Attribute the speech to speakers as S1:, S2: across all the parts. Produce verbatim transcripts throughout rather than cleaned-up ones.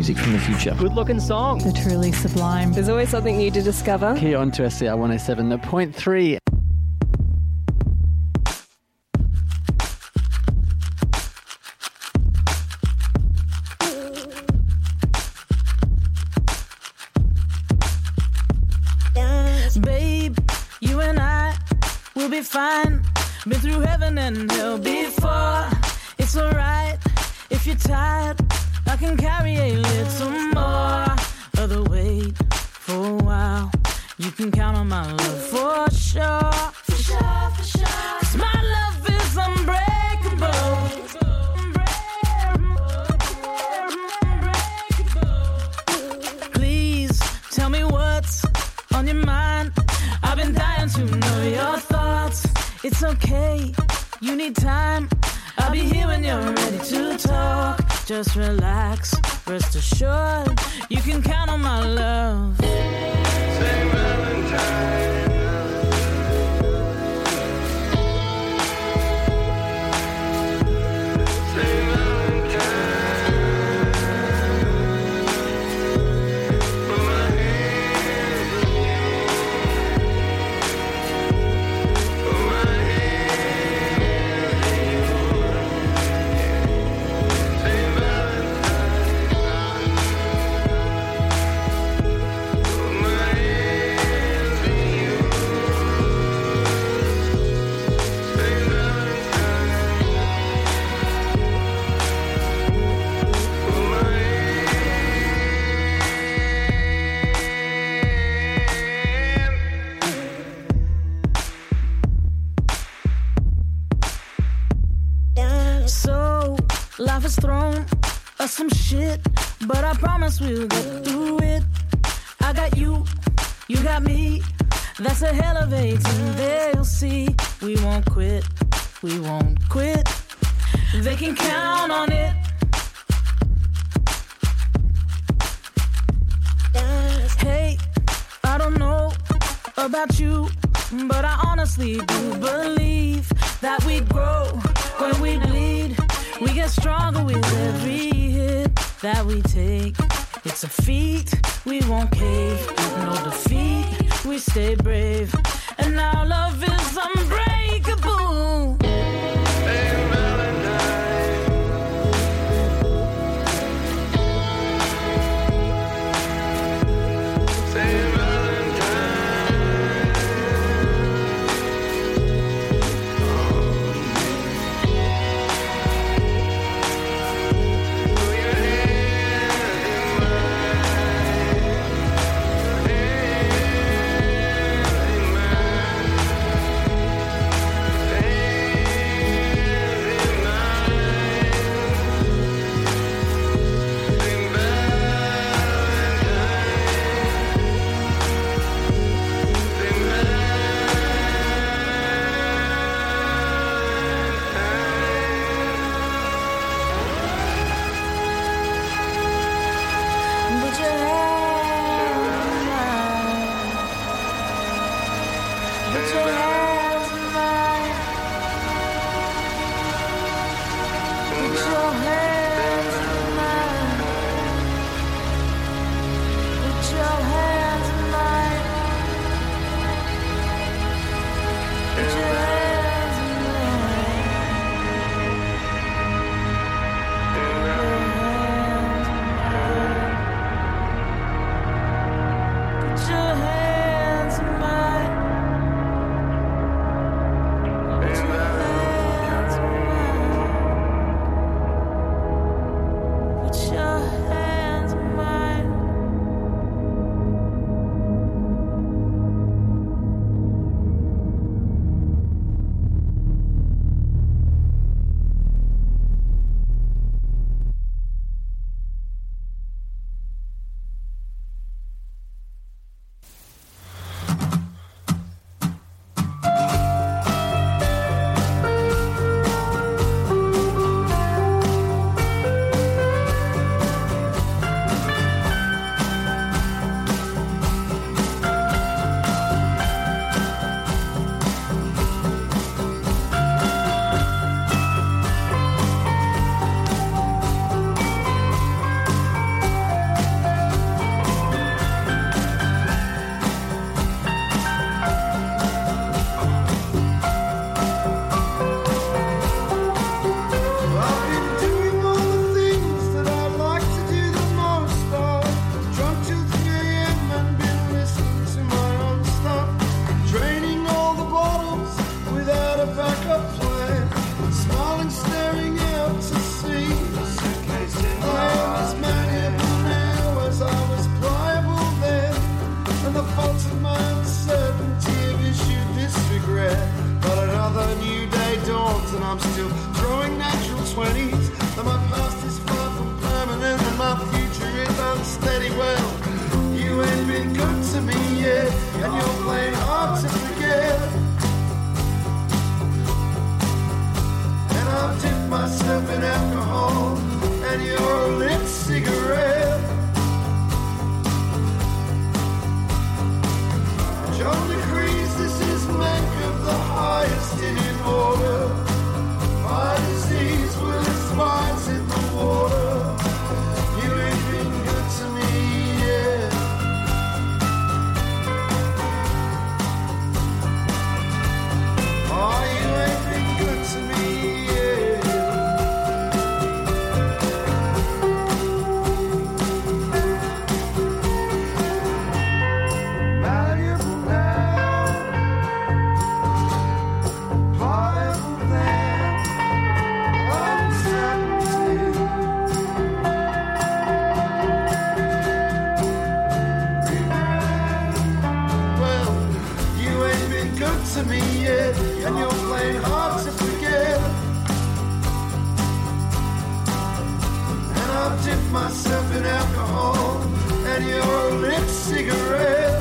S1: music from the future.
S2: Good looking song.
S3: The truly sublime.
S4: There's always something new to discover.
S5: Here on to S C R one oh seven point three.
S6: Babe, you and I will be fine. Been through heaven and hell before. It's alright if you're tired. I can carry a little more of the weight for a while. You can count on my love for sure. For sure, for sure. 'Cause my love is unbreakable. Please tell me what's on your mind. I've been dying to know your thoughts. It's okay, you need time. I'll be here when you're ready to talk. Just relax, rest assured. You can count on my love. Saint Valentine. So, life has thrown us some shit, but I promise we'll get through it. I got you, you got me. That's a hell of a team, they'll see. We won't quit, we won't quit. They can count on it. Hey, I don't know about you, but I honestly do believe that we grow when we bleed. We get stronger with every hit that we take. It's a feat, we won't cave. No defeat, we stay brave. And our love is unbreakable. Hey, Valentine. Say
S1: got planned, smiling, staring out to sea. I am as malleable now as I was pliable then, and the faults of my uncertainty have issued this regret. But another new day dawns and I'm still throwing natural twenties, and my past is far from permanent and my future is unsteady. Well, you ain't been good to me yet, and you're playing hard to forget. And I've dipped myself in alcohol, and you're a lit cigarette. John decrees this is mank of the highest in in order. My disease will its spines in the water. You ain't been good to me yet. Oh, you ain't been good to me yet. Malleable now, pliable then, uncertainty. Well, you ain't been good to me yet, and you're playing hard to forget. And I've dipped myself in alcohol, and you're a lit cigarette.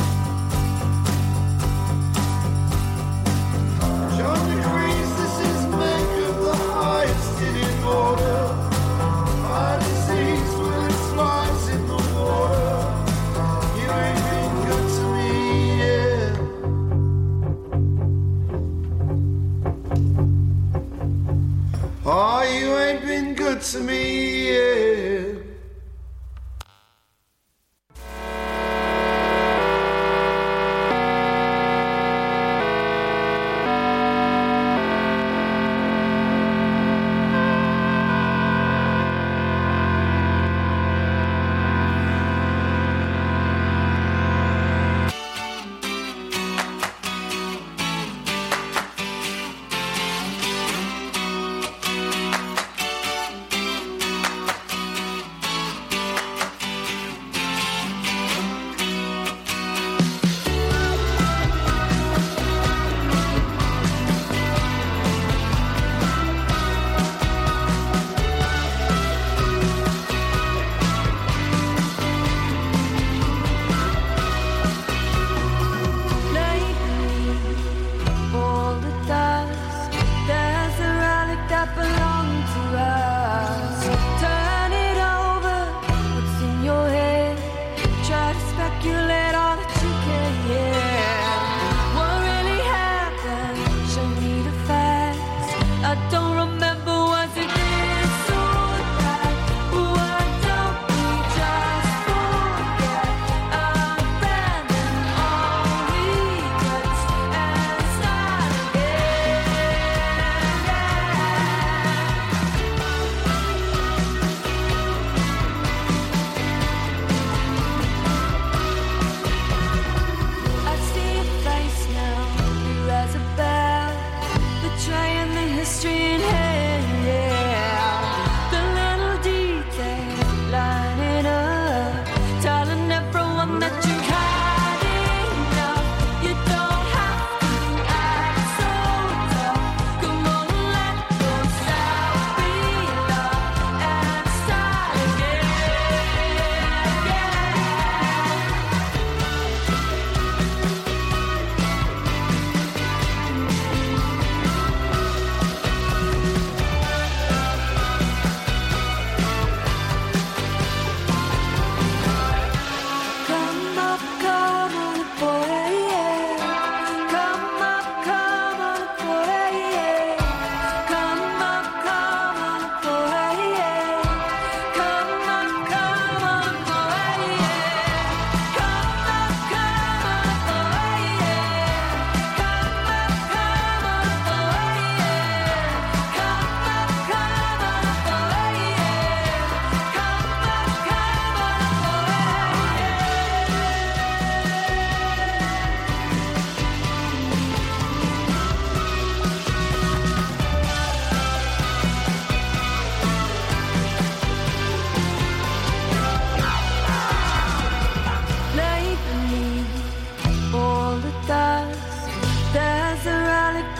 S1: John decrees this is make of the highest in in order. My disease will its flies in the water. You ain't been good to me yet. Oh, you ain't been good to me yet.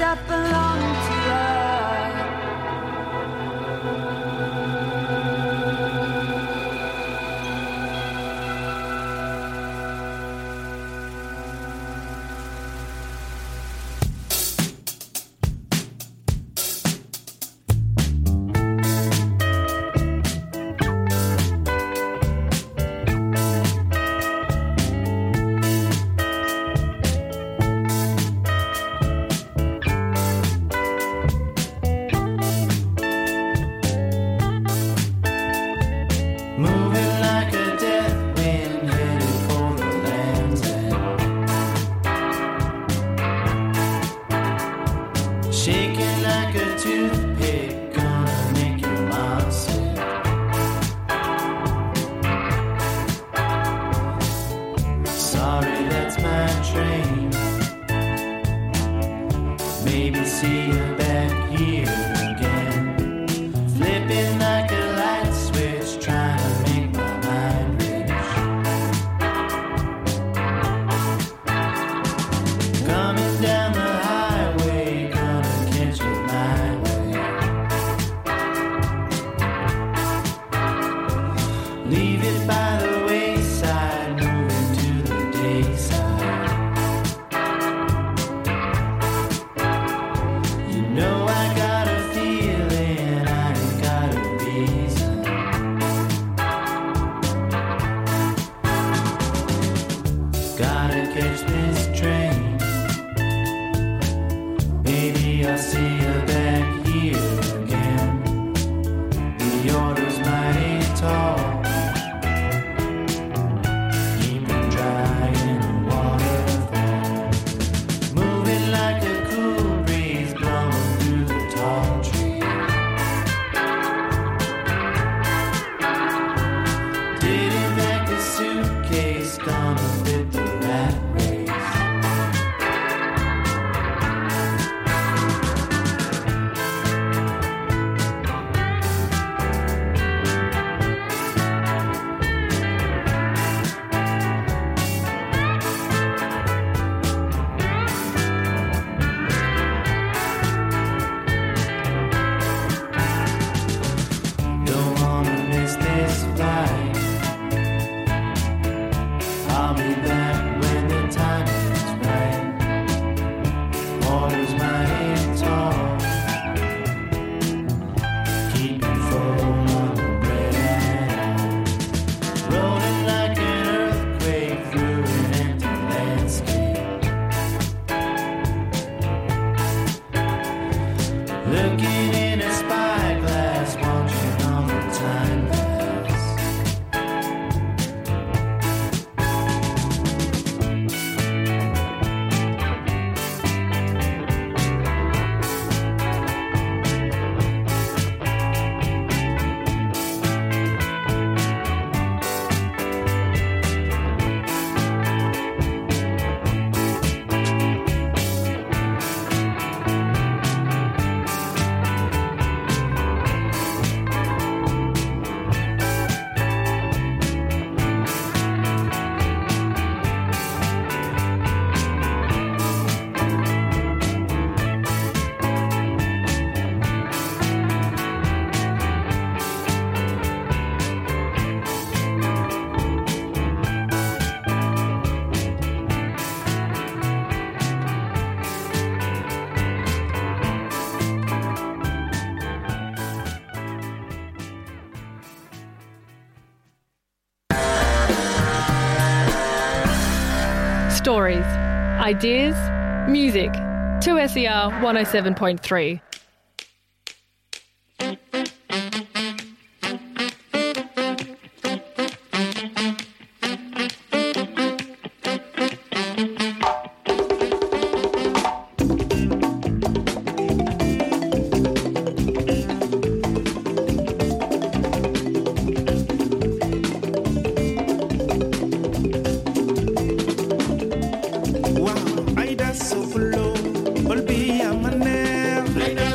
S6: that belong to
S2: Stories, ideas, music. two S E R one oh seven point three.
S1: Wow, I dance so flow, volví a maner.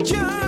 S1: Just